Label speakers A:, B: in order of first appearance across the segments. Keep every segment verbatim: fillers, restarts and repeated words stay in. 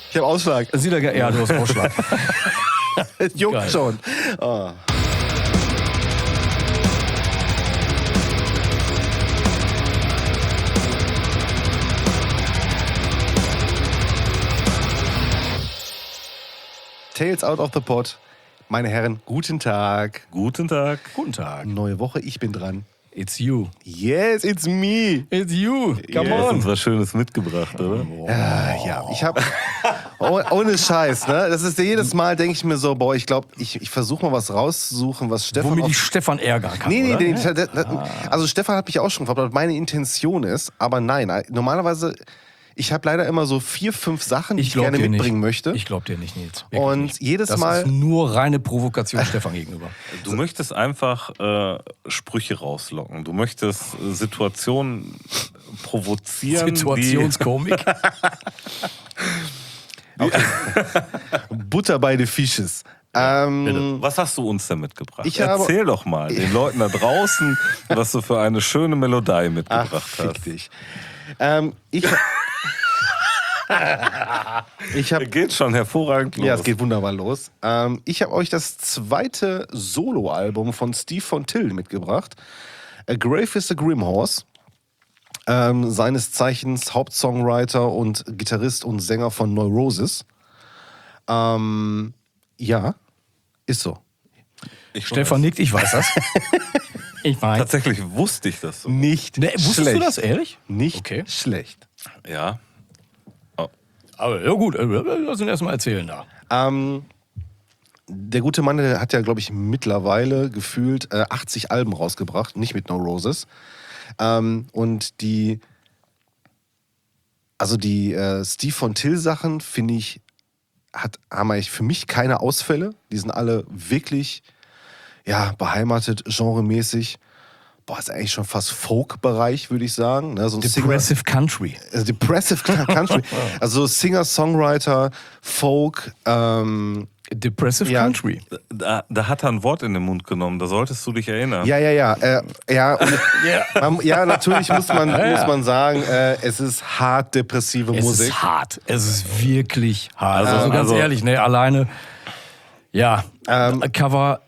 A: Ich habe Ausschlag.
B: Sieht er, ja, du hast Ausschlag.
A: Es juckt
B: Geil.
A: schon. Oh. Tales out of the pot. Meine Herren, guten Tag.
C: Guten Tag.
B: Guten Tag.
A: Neue Woche, ich bin dran.
B: It's you.
A: Yes, it's me.
B: It's you. Come
C: Du hast
B: on.
C: uns was Schönes mitgebracht, oder?
A: Ah, ja, ich habe oh, ohne Scheiß, ne? Das ist jedes Mal, denke ich mir so, boah, ich glaube, ich, ich versuche mal was rauszusuchen, was Stefan.
B: Womit
A: auf-
B: ich Stefan ärgern kann.
A: Nee, nee,
B: oder?
A: nee. das- das- das- Also Stefan hat mich auch schon gefragt, was meine Intention ist, aber nein, normalerweise, ich habe leider immer so vier, fünf Sachen, die ich,
B: glaub
A: gerne
B: dir
A: mitbringen
B: nicht.
A: möchte.
B: Ich glaube dir nicht, Nils. Wirklich
A: Und
B: nicht.
A: jedes
B: das
A: Mal-
B: ist nur reine Provokation Stefan gegenüber.
C: Du möchtest einfach äh, Sprüche rauslocken. Du möchtest äh, Situationen provozieren.
B: Situationskomik.
A: Butter bei den Fisches. Ähm,
C: Die, bitte. Was hast du uns denn mitgebracht?
A: Ich habe-
C: Erzähl doch mal den Leuten da draußen, was du für eine schöne Melodie
A: Ach,
C: mitgebracht
A: fick
C: hast.
A: dich. Ähm, ich ich habe
C: Geht schon hervorragend los.
A: Ja, es geht wunderbar los. Ähm, ich habe euch das zweite Soloalbum von Steve von Till mitgebracht. A Grave is a Grim Horse. Ähm, seines Zeichens Hauptsongwriter und Gitarrist und Sänger von Neurosis. Ähm, ja, ist so.
C: Ich
B: Stefan
C: weiß.
B: nickt, ich weiß das. Ich weiß.
C: Tatsächlich wusste ich das so.
A: Nicht
B: Ne, wusstest
A: schlecht.
B: du das ehrlich?
A: Nicht
B: Okay.
A: schlecht.
C: Ja.
B: Aber ja gut, äh, lass uns erstmal erzählen da.
A: Ähm, der gute Mann, der hat ja, glaube ich, mittlerweile gefühlt äh, achtzig Alben rausgebracht, nicht mit No Roses. Ähm, und die, also die äh, Steve von Till Sachen, finde ich, hat, haben eigentlich für mich keine Ausfälle. Die sind alle wirklich, ja, beheimatet, genremäßig. Boah, ist eigentlich schon fast Folk-Bereich, würde ich sagen. Ne? So ein Singer-
B: Depressive Country.
A: also Depressive Country. Also Singer, Songwriter, Folk, ähm,
B: Depressive
A: Ja.
B: Country.
C: Da, da hat er ein Wort in den Mund genommen, da solltest du dich erinnern.
A: ja, ja, ja. Äh, ja, und, man, ja, natürlich muss man,
B: Ja, ja.
A: muss man sagen, äh, es ist hart depressive
B: Es
A: Musik.
B: ist hart. Es ist wirklich hart.
C: Also-
B: Also, ganz
C: also-
B: ehrlich, ne, alleine, ja,
A: Ähm,
B: Cover,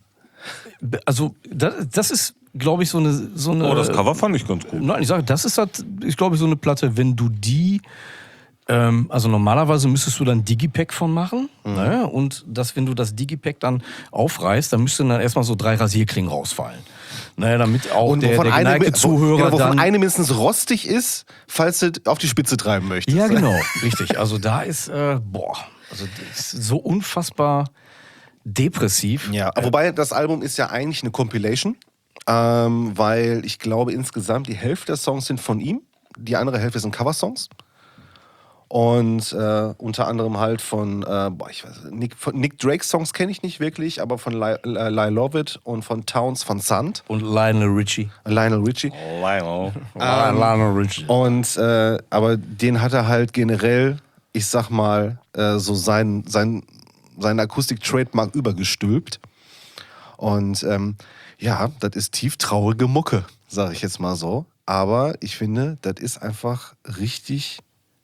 B: also das, das ist, glaube ich, so eine, so eine...
C: Oh, das Cover fand ich ganz gut.
B: Nein, ich sage, das ist, halt, ich glaube, so eine Platte, wenn du die, ähm, also normalerweise müsstest du dann Digipack von machen,
A: Mhm.
B: ne? Und das, wenn du das Digipack dann aufreißt, dann müssten dann erstmal so drei Rasierklingen rausfallen. Ne, damit auch
A: Und
B: der,
A: wovon,
B: der
A: eine,
B: geneigte
A: wo,
B: Zuhörer
A: genau, wovon
B: dann...
A: eine mindestens rostig ist, falls du auf die Spitze treiben möchtest.
B: Ja, genau, richtig. Also da ist, äh, boah, also das ist so unfassbar depressiv.
A: Ja, wobei das Album ist ja eigentlich eine Compilation, ähm, weil ich glaube insgesamt die Hälfte der Songs sind von ihm, die andere Hälfte sind Coversongs. Und äh, unter anderem halt von, äh, boah, ich weiß, Nick, von Nick Drake Songs kenne ich nicht wirklich, aber von Lyle Lyle Lovett und von Towns von Sand,
B: Und Lionel Richie.
A: Lionel Richie.
C: Lionel.
B: Lionel Richie.
A: Und äh, aber den hat er halt generell, ich sag mal, äh, so sein, sein, seinen Akustik-Trademark übergestülpt. Und ähm, ja, das ist tief traurige Mucke, sag ich jetzt mal so. Aber ich finde, das ist einfach richtig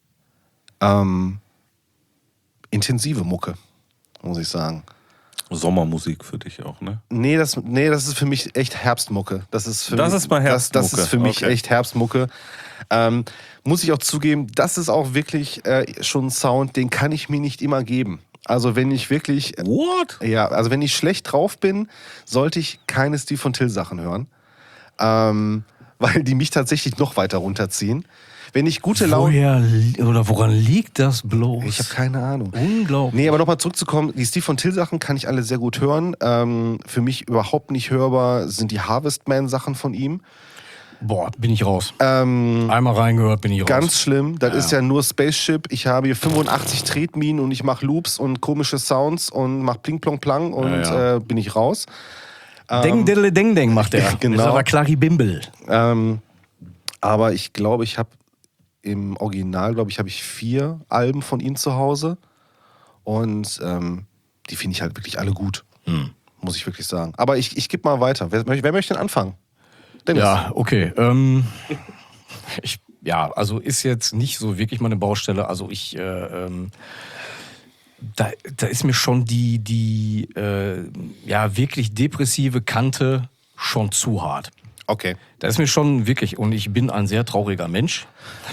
A: ähm, intensive Mucke, muss ich sagen.
C: Sommermusik für dich auch, ne?
A: Nee, das, nee, das ist für mich echt Herbstmucke. Das ist, für
C: Das
A: mich,
C: ist mal
A: Das, das
C: Herbstmucke.
A: ist für mich
C: Okay.
A: echt Herbstmucke. Ähm, muss ich auch zugeben, das ist auch wirklich äh, schon ein Sound, den kann ich mir nicht immer geben. Also wenn ich wirklich,
C: What?
A: ja, also wenn ich schlecht drauf bin, sollte ich keine Steve von Till Sachen hören. Ähm, weil die mich tatsächlich noch weiter runterziehen. Wenn ich gute Laune...
B: Woher li- oder woran liegt das bloß?
A: Ich habe keine Ahnung.
B: Unglaublich.
A: Nee, aber nochmal zurückzukommen, die Steve von Till Sachen kann ich alle sehr gut hören. Ähm, für mich überhaupt nicht hörbar sind die Harvestman Sachen von ihm.
B: Boah, bin ich raus.
A: Ähm,
B: Einmal reingehört, bin ich raus.
A: ganz schlimm, das
B: Ja.
A: ist ja nur Spaceship. Ich habe hier fünfundachtzig Tretminen und ich mache Loops und komische Sounds und mache Pling Plong Plang und
B: Ja, ja.
A: Äh, bin ich raus.
B: Deng, diddle, deng, deng macht er.
A: Genau.
B: Das ist aber Clary Bimbel.
A: Ähm, aber ich glaube, ich habe im Original, glaube ich, habe ich vier Alben von ihm zu Hause. Und ähm, die finde ich halt wirklich alle gut.
B: Hm.
A: Muss ich wirklich sagen. Aber ich, ich gebe mal weiter. Wer, wer möchte denn anfangen? Dennis.
B: Ja, okay. Ähm, ich ja, also ist jetzt nicht so wirklich meine Baustelle. Also ich, äh, ähm, da, da ist mir schon die, die äh, ja, wirklich depressive Kante schon zu hart.
A: Okay.
B: Da ist mir schon wirklich, und ich bin ein sehr trauriger Mensch.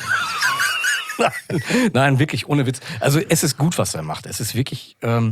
B: Nein, wirklich, ohne Witz. Also es ist gut, was er macht. Es ist wirklich ähm,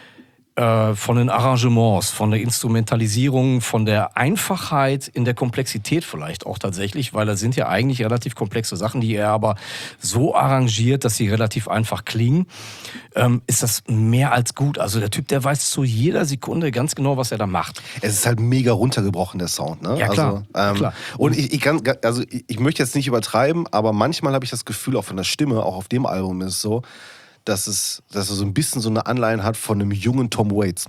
B: äh, von den Arrangements, von der Instrumentalisierung, von der Einfachheit in der Komplexität vielleicht auch tatsächlich, weil das sind ja eigentlich relativ komplexe Sachen, die er aber so arrangiert, dass sie relativ einfach klingen, ähm, ist das mehr als gut. Also der Typ, der weiß zu jeder Sekunde ganz genau, was er da macht.
A: Es ist halt mega runtergebrochen, der Sound, ne?
B: Ja, klar.
A: Also, ähm,
B: klar.
A: Und ich, ich kann, also ich, ich möchte jetzt nicht übertreiben, aber manchmal habe ich das Gefühl, auch von der Stimme, auch auf dem Album ist es so, dass es, dass es so ein bisschen so eine Anleihen hat von einem jungen Tom Waits.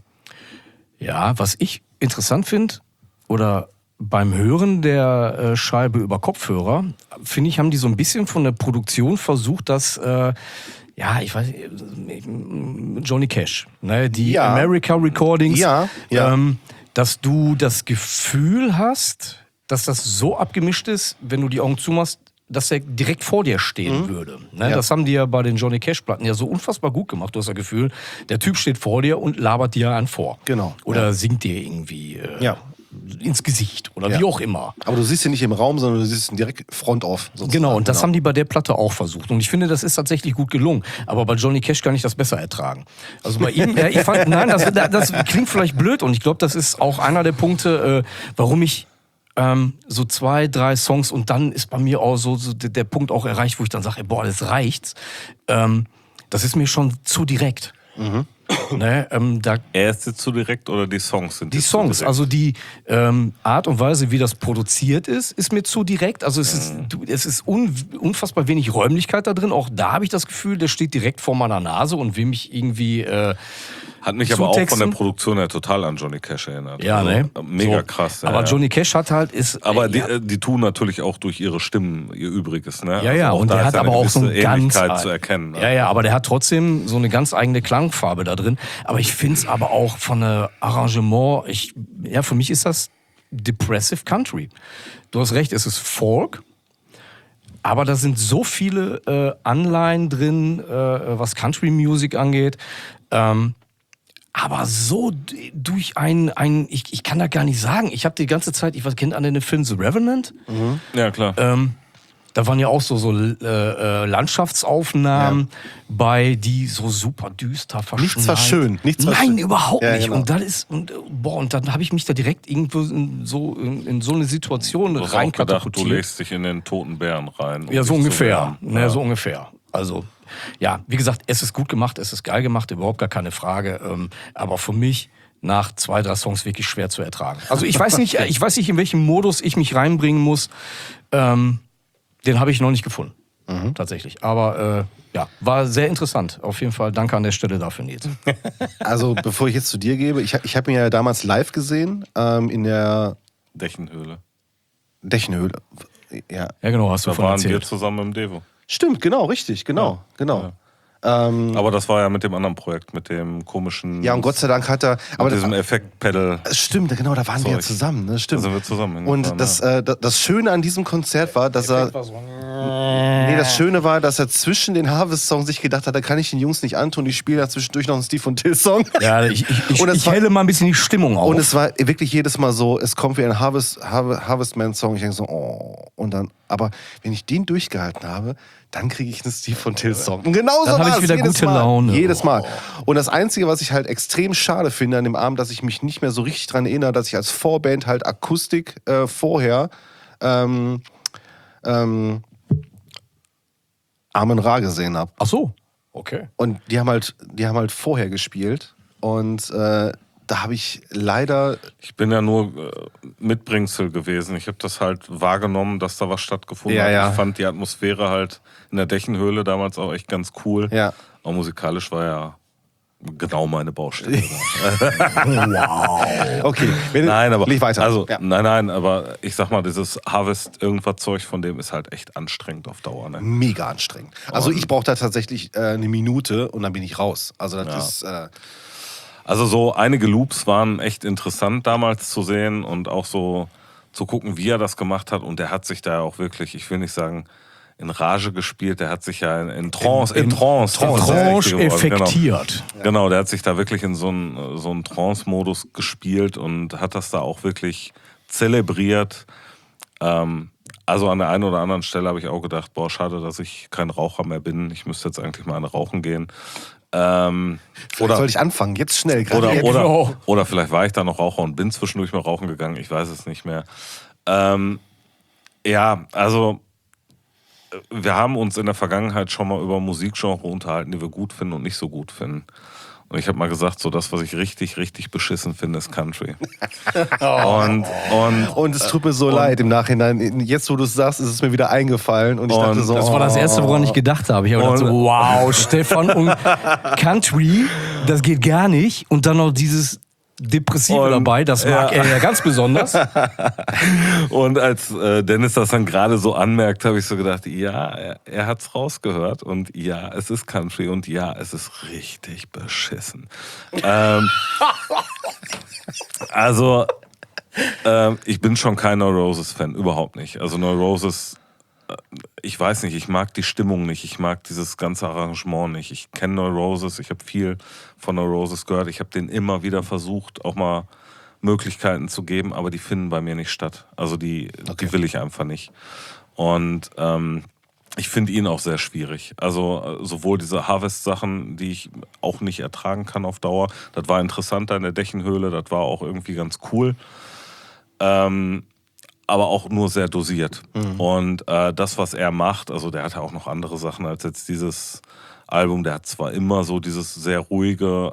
B: Ja, was ich interessant finde, oder beim Hören der äh, Scheibe über Kopfhörer, finde ich, haben die so ein bisschen von der Produktion versucht, dass, äh, ja, ich weiß nicht, Johnny Cash, ne, die
A: Ja.
B: America Recordings,
A: Ja, ja.
B: Ähm, dass du das Gefühl hast, dass das so abgemischt ist, wenn du die Augen zumachst, dass er direkt vor dir stehen
A: Mhm.
B: würde. Ne?
A: Ja.
B: Das haben die ja bei den Johnny Cash-Platten ja so unfassbar gut gemacht. Du hast das Gefühl, der Typ steht vor dir und labert dir einen vor.
A: Genau.
B: Oder
A: Ja.
B: singt dir irgendwie äh,
A: Ja.
B: ins Gesicht oder
A: Ja.
B: wie auch immer.
A: Aber du siehst ihn nicht im Raum, sondern du siehst ihn direkt front off. sozusagen.
B: Genau, und das haben die bei der Platte auch versucht. Und ich finde, das ist tatsächlich gut gelungen. Aber bei Johnny Cash kann ich das besser ertragen. Also bei ihm, ja, ich fand, nein, das, das klingt vielleicht blöd. Und ich glaube, das ist auch einer der Punkte, äh, warum ich ähm, so zwei, drei Songs und dann ist bei mir auch so, so der, der Punkt auch erreicht, wo ich dann sage, boah, das reicht's. Ähm, das ist mir schon zu direkt.
A: Mhm.
B: Ne, ähm, da
C: Er ist jetzt zu direkt oder die Songs sind
B: Die
C: jetzt zu
B: Songs,
C: direkt?
B: also die ähm, Art und Weise, wie das produziert ist, ist mir zu direkt. Also es ist, du, es ist un, unfassbar wenig Räumlichkeit da drin. Auch da habe ich das Gefühl, der steht direkt vor meiner Nase und will mich irgendwie äh,
C: Hat mich aber auch von
B: zutexten.
C: der Produktion her total an Johnny Cash erinnert.
B: Ja,
C: Also,
B: ne?
C: Mega
B: So.
C: krass. Ja,
B: Aber
C: ja.
B: Johnny Cash hat halt ist.
C: Aber
B: äh,
C: die,
B: ja,
C: äh, die tun natürlich auch durch ihre Stimmen ihr Übriges. Ne?
B: ja, ja,
C: Also auch
B: und
C: da
B: der
C: ist
B: hat
C: ja eine
B: aber auch so
C: gewisse
B: ein ganz
C: Ähnlichkeit zu erkennen. Ne?
B: Ja, ja, aber der hat trotzdem so eine ganz eigene Klangfarbe da drin. Aber ich finde es aber auch von der Arrangement, ich, ja, für mich ist das Depressive Country. Du hast recht, es ist Folk. Aber da sind so viele äh, Anleihen drin, äh, was Country Music angeht. Ähm, aber so d- durch ein, ein ich, ich kann da gar nicht sagen. Ich habe die ganze Zeit, ich weiß, kennt alle den Film The Revenant?
C: Ja, klar.
B: Ähm, da waren ja auch so, so äh, äh, Landschaftsaufnahmen bei, die so super düster verschneit.
A: Nichts war schön, nichts war
B: Nein,
A: schön.
B: überhaupt
A: Ja,
B: nicht.
A: genau.
B: Und das ist, und, äh, boah, und dann habe ich mich da direkt irgendwo in so, in, in so eine Situation
C: Du hast auch gedacht, du
B: reinkatapultiert.
C: legst dich in den toten Bären rein. um
B: Ja, so
C: dich zu
B: ungefähr.
C: wehren.
B: Ne,
C: Ja.
B: so ungefähr. Also, ja, wie gesagt, es ist gut gemacht, es ist geil gemacht, überhaupt gar keine Frage. Ähm, aber für mich nach zwei, drei Songs wirklich schwer zu ertragen. Also ich weiß nicht, ich weiß nicht, in welchem Modus ich mich reinbringen muss. Ähm, den habe ich noch nicht gefunden. Tatsächlich. Aber äh, ja, war sehr interessant. Auf jeden Fall danke an der Stelle dafür, Nils.
A: Also, bevor ich jetzt zu dir gebe, ich, hab- ich habe ihn ja damals live gesehen, ähm, in der
C: Dächenhöhle.
A: Dächenhöhle. Ja.
B: Ja, genau, hast du
C: Da
B: von
C: waren wir
B: erzählt.
C: zusammen im Devo.
A: Stimmt, genau, richtig, genau, genau.
C: Ja.
A: Ähm,
C: Aber das war ja mit dem anderen Projekt, mit dem komischen.
A: ja, und Gott sei Dank hat er. Aber
C: mit
A: das,
C: diesem Effekt-Pedal.
A: stimmt, genau, da waren wir ja
C: Zeug.
A: zusammen, ne?
C: Da
A: Stimmt.
C: sind wir zusammen
A: Und
C: hingefahren,
A: das,
C: ja.
A: äh, das, das Schöne an diesem Konzert war, dass er. Nee, das Schöne war, dass er zwischen den Harvest-Songs sich gedacht hat, da kann ich den Jungs nicht antun, ich spiele da zwischendurch noch einen Steve und Till-Song.
B: Ja, ich, ich, ich,
A: Und es
B: ich
A: war-
B: helle mal ein bisschen die Stimmung auf.
A: Und es war wirklich jedes Mal so, es kommt wie ein Harvest, Harvest, Harvestman-Song. Ich denke so, oh. Und dann, aber wenn ich den durchgehalten habe, dann kriege ich einen Steve von Till-Song. Und genau so
B: Dann hab ich
A: war's,
B: wieder
A: jedes
B: gute
A: Mal.
B: Laune.
A: Jedes Mal.
B: Oh.
A: Und das Einzige, was ich halt extrem schade finde an dem Abend, dass ich mich nicht mehr so richtig dran erinnere, dass ich als Vorband halt Akustik äh, vorher ähm, ähm, Amen Ra gesehen habe.
B: Ach so, okay.
A: Und die haben halt, die haben halt vorher gespielt. Und äh, da habe ich leider.
C: Ich bin ja nur äh, Mitbringsel gewesen. Ich habe das halt wahrgenommen, dass da was stattgefunden
A: Ja,
C: hat.
A: ja.
C: Ich fand die Atmosphäre halt in der Dächenhöhle damals auch echt ganz cool.
A: Ja.
C: Auch musikalisch war ja genau meine Baustelle.
A: Okay, wenn,
C: Nein, aber
A: leg weiter.
C: Also,
A: ja.
C: nein, nein, aber ich sag mal, dieses Harvest irgendwas Zeug von dem ist halt echt anstrengend auf Dauer. Ne?
A: Mega anstrengend. Also ich brauche da tatsächlich äh, eine Minute und dann bin ich raus. Also das
C: Ja.
A: ist. Äh,
C: Also so einige Loops waren echt interessant damals zu sehen und auch so zu gucken, wie er das gemacht hat. Und der hat sich da auch wirklich, ich will nicht sagen, in Rage gespielt. Der hat sich ja in, in Trance, in, in Trance,
B: Trance,
C: das ist das
B: Trance
C: richtige Wort,
B: effektiert.
C: Genau. genau, der hat sich da wirklich in so einen so einen Trance-Modus gespielt und hat das da auch wirklich zelebriert. Ähm, also an der einen oder anderen Stelle habe ich auch gedacht, boah, schade, dass ich kein Raucher mehr bin. Ich müsste jetzt eigentlich mal eine rauchen gehen. Ähm,
A: oder soll ich anfangen? Jetzt schnell.
C: Oder,
A: jetzt.
C: oder,
B: Genau.
C: oder vielleicht war ich da noch Raucher und bin zwischendurch mal rauchen gegangen. Ich weiß es nicht mehr. Ähm, ja, also wir haben uns in der Vergangenheit schon mal über Musikgenre unterhalten, die wir gut finden und nicht so gut finden. Und ich habe mal gesagt, so das, was ich richtig, richtig beschissen finde, ist Country. und, und,
A: und es tut mir so leid im Nachhinein. Jetzt, wo du es sagst, ist es mir wieder eingefallen. Und ich
C: Und
A: dachte so,
B: Das war das Erste, woran ich gedacht habe. Ich habe gedacht so, wow, Stefan und Country, das geht gar nicht. Und dann noch dieses Depressive
C: Und,
B: dabei, das mag
C: ja.
B: er ja ganz besonders.
C: Und als äh, Dennis das dann gerade so anmerkt, habe ich so gedacht, ja, er, er hat es rausgehört und ja, es ist Country und ja, es ist richtig beschissen. ähm, also, ähm, ich bin schon kein No Roses-Fan, überhaupt nicht. Also No Roses, äh, ich weiß nicht, ich mag die Stimmung nicht, ich mag dieses ganze Arrangement nicht. Ich kenne No Roses, ich habe viel von No Roses gehört, ich habe denen immer wieder versucht, auch mal Möglichkeiten zu geben, aber die finden bei mir nicht statt. Also die,
A: Okay.
C: die will ich einfach nicht. Und ähm, ich finde ihn auch sehr schwierig. Also äh, sowohl diese Harvest-Sachen, die ich auch nicht ertragen kann auf Dauer, das war interessant da in der Dächenhöhle, das war auch irgendwie ganz cool. Ähm, aber auch nur sehr dosiert. Mhm. Und äh, das, was er macht, also der hat ja auch noch andere Sachen als jetzt dieses Album, der hat zwar immer so dieses sehr ruhige,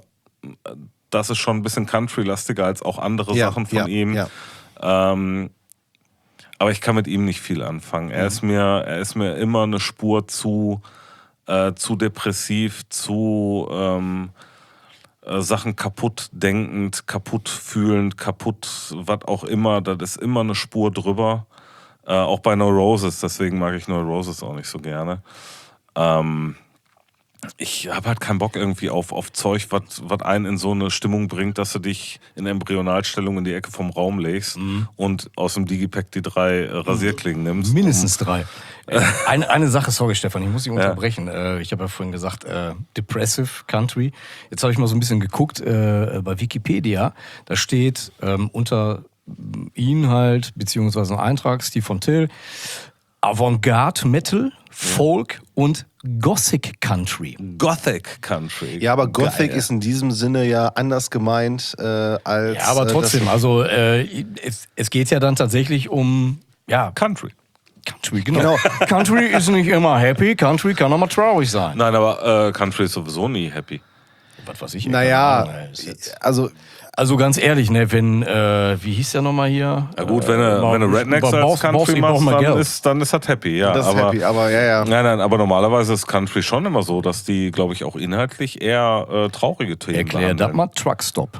C: das ist schon ein bisschen Country-lastiger als auch andere
A: ja,
C: Sachen von
A: ja,
C: ihm.
A: Ja.
C: Ähm, aber ich kann mit ihm nicht viel anfangen. Er, mhm. ist, mir, er ist mir immer eine Spur zu, äh, zu depressiv, zu ähm, äh, Sachen kaputt denkend, kaputt fühlend, kaputt, was auch immer. Das ist immer eine Spur drüber. Äh, auch bei No Roses, deswegen mag ich No Roses auch nicht so gerne. Ähm, Ich habe halt keinen Bock irgendwie auf, auf Zeug, was einen in so eine Stimmung bringt, dass du dich in Embryonalstellung in die Ecke vom Raum legst mhm. und aus dem Digipack die drei äh, Rasierklingen nimmst.
B: Mindestens drei. Eine, eine Sache, sorry Stefan, ich muss dich unterbrechen. Ja. Ich habe ja vorhin gesagt, äh, Depressive Country. Jetzt habe ich mal so ein bisschen geguckt äh, bei Wikipedia. Da steht ähm, unter Inhalt, beziehungsweise ein Eintrag, Steve von Till, Avantgarde Metal, Folk und Gothic Country.
C: Gothic Country.
A: Ja, aber Gothic
C: Geil.
A: ist in diesem Sinne ja anders gemeint äh, als...
B: Ja, aber trotzdem,
A: äh,
B: also äh, es, es geht ja dann tatsächlich um ja,
C: Country.
B: Country, genau. genau. Country ist nicht immer happy, Country kann auch mal traurig sein.
C: Nein, aber äh, Country ist sowieso nie happy.
B: Was weiß ich.
A: Naja, also...
B: Also ganz ehrlich, ne, wenn, äh, wie hieß der nochmal hier?
C: Ja gut, wenn du,
B: äh,
C: wenn du Rednecks als Country machst, dann ist, dann ist das happy, ja.
A: Das ist
C: aber,
A: happy, aber ja, ja.
C: Nein, nein, aber normalerweise ist Country schon immer so, dass die, glaube ich, auch inhaltlich eher äh, traurige Themen
B: Erklär das mal, Truckstop.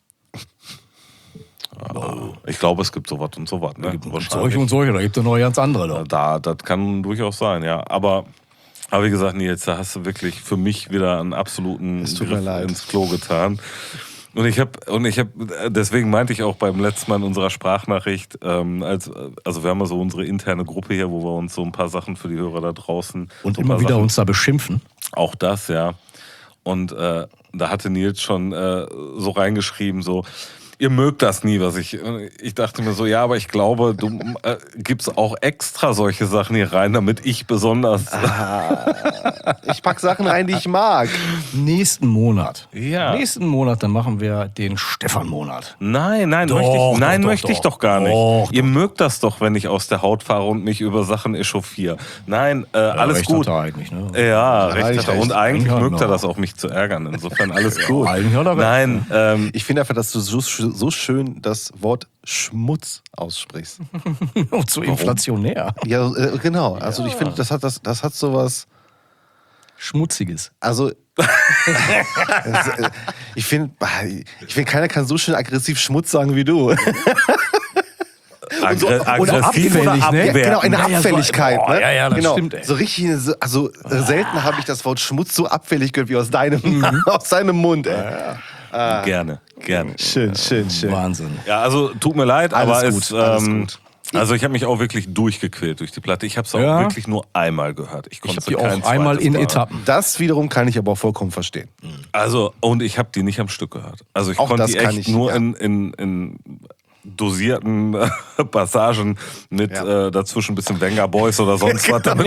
C: Ja, ich glaube, es gibt sowas und sowas, ne?
B: Solche und solche, da gibt es noch ganz andere. Da.
C: Da, das kann durchaus sein, ja. Aber, aber wie gesagt, Nils, da hast du wirklich für mich wieder einen absoluten Griff ins Klo getan. Und ich habe, und ich habe, deswegen meinte ich auch beim letzten Mal in unserer Sprachnachricht, ähm, als, also wir haben ja so unsere interne Gruppe hier, wo wir uns so ein paar Sachen für die Hörer da draußen
B: und
C: so
B: immer wieder
C: Sachen,
B: uns da beschimpfen.
C: Auch das, ja. Und äh, da hatte Nils schon äh, so reingeschrieben, so, ihr mögt das nie, was ich. Ich dachte mir so, ja, aber ich glaube, du äh, gibst auch extra solche Sachen hier rein, damit ich besonders.
A: Ah, ich pack Sachen rein, die ich mag.
B: Nächsten Monat.
C: Ja.
B: Nächsten Monat, dann machen wir den Stefan-Monat.
C: Nein, nein,
B: doch,
C: möchte ich, nein,
B: doch,
C: möchte
B: doch,
C: ich doch gar nicht.
B: Doch,
C: ihr
B: doch.
C: mögt das doch, wenn ich aus der Haut fahre und mich über Sachen echauffiere. Nein, äh, ja, alles
B: recht
C: gut.
B: Hat er eigentlich, ne?
C: Ja, recht
A: eigentlich
C: hat er. Und
A: recht.
C: eigentlich
B: Eigentlich
C: mögt er
B: hat er.
C: das auch, mich zu ärgern. Insofern alles gut.
B: eigentlich hat er recht.
C: Nein, ähm,
A: Ich finde einfach, dass du so, so schön das Wort Schmutz aussprichst.
B: Und so inflationär.
A: Ja, äh, genau. Also ich finde, das hat, das, das hat sowas...
B: Schmutziges.
A: Also, das, äh, ich finde, ich find, keiner kann so schön aggressiv Schmutz sagen wie du.
C: Aggre
A: so- oder
C: aggressiv
B: abfällig,
C: oder
B: ne?
C: abwertend.
A: Genau, eine
B: Ja, ja, so-
A: Abfälligkeit.
B: boah,
A: ne?
B: ja, ja, das
A: genau.
B: stimmt, ey.
A: So richtig, also äh, selten habe ich das Wort Schmutz so abfällig gehört wie aus deinem, aus deinem Mund. Ey.
C: Gerne, gerne.
A: Schön, schön, schön.
B: Wahnsinn.
C: Ja, also tut mir leid,
A: Alles
C: aber
A: gut,
C: es,
A: alles
C: ähm,
A: gut.
C: Also ich habe mich auch wirklich durchgequält durch die Platte. Ich habe es auch
B: Ja.
C: wirklich nur einmal gehört. Ich
B: Ich
C: konnte
B: habe
C: sie
B: die
C: kein
B: auch einmal
C: zweites
B: in
C: Mal.
B: Etappen.
A: Das wiederum kann ich aber auch vollkommen verstehen.
C: Also, und ich habe die nicht am Stück gehört. Also ich
A: Auch
C: konnte
A: das
C: die
A: kann
C: echt
A: ich,
C: nur
A: ja.
C: in, in, in dosierten äh, Passagen mit
A: Ja.
C: äh, dazwischen ein bisschen Venga Boys oder sonst was. Damit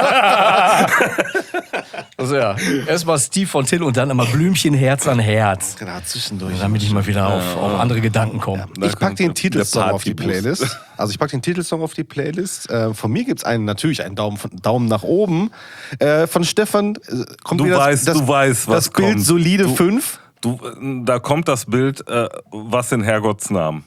B: Also ja, erstmal Steve von Till und dann immer Blümchen Herz an Herz.
A: Genau, zwischendurch.
B: Damit ich mal wieder auf, auf andere Gedanken komme.
A: Ich pack den
C: der
A: Titelsong auf die
C: Partybus.
A: Playlist. Also ich pack den Titelsong auf die Playlist. Äh, von mir gibt es einen, natürlich einen Daumen, von, Daumen nach oben. Äh, von Stefan äh, kommt
C: Du
A: wieder
C: weißt,
A: das,
C: du weißt, was
A: das Bild
C: kommt.
A: solide
C: Du-
A: fünf.
C: Du, äh, da kommt das Bild, äh, was in Herrgotts Namen.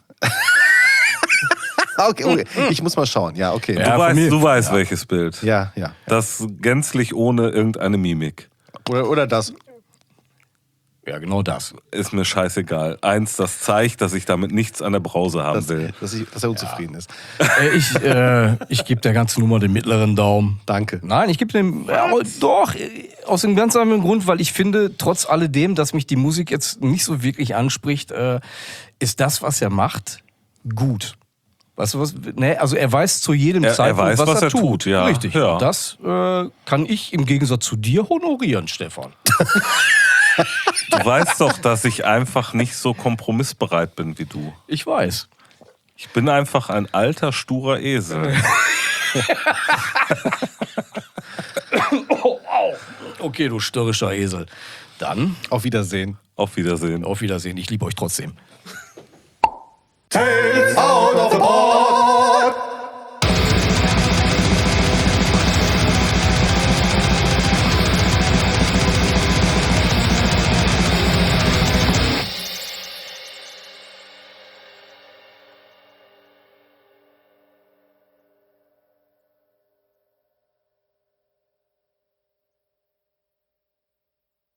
A: Ah, okay, okay. Ich muss mal schauen. Ja, okay.
B: Ja,
C: Du
B: von
C: weißt,
B: mir.
C: du weißt welches Bild.
A: Ja, ja.
C: Das gänzlich ohne irgendeine Mimik.
A: Oder, oder das.
B: Ja, genau das.
C: Ist mir scheißegal. Eins, das zeigt, dass ich damit nichts an der Brause haben
A: Dass,
C: will.
A: dass, ich, dass er unzufrieden ist.
B: Äh, ich äh, ich gebe der ganzen Nummer den mittleren Daumen.
A: Danke.
B: Nein, ich gebe dem ja, aber doch äh, aus einem ganz anderen Grund, weil ich finde, trotz alledem, dass mich die Musik jetzt nicht so wirklich anspricht, äh, ist das, was er macht, gut. Weißt du was? Ne, also er weiß zu jedem
C: Er- er
B: Zeitpunkt,
C: weiß,
B: was,
C: was
B: er
C: er
B: tut.
C: tut, ja.
B: Richtig.
C: Ja.
B: Das äh, kann ich im Gegensatz zu dir honorieren, Stefan.
C: Du weißt doch, dass ich einfach nicht so kompromissbereit bin wie du.
B: Ich weiß.
C: Ich bin einfach ein alter, sturer Esel.
B: Oh, au. Okay, du störrischer Esel. Dann
A: Auf Wiedersehen.
C: Auf Wiedersehen.
B: auf Wiedersehen. Ich liebe euch trotzdem.
A: Tell